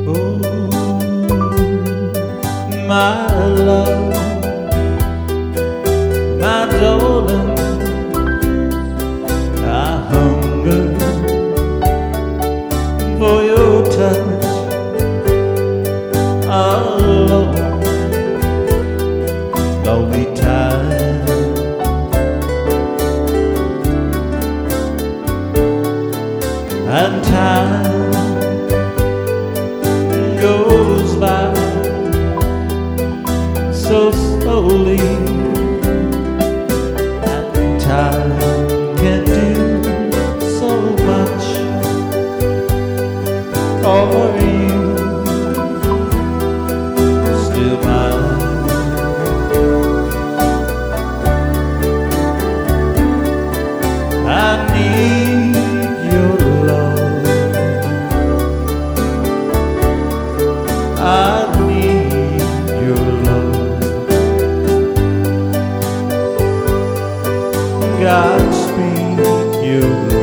Oh, my love, my darling, I hunger for your touch alone. Lonely time, and time goes by so slowly, and time can do so much for you. Still mine, I need your love, I need your love. Godspeed, your love.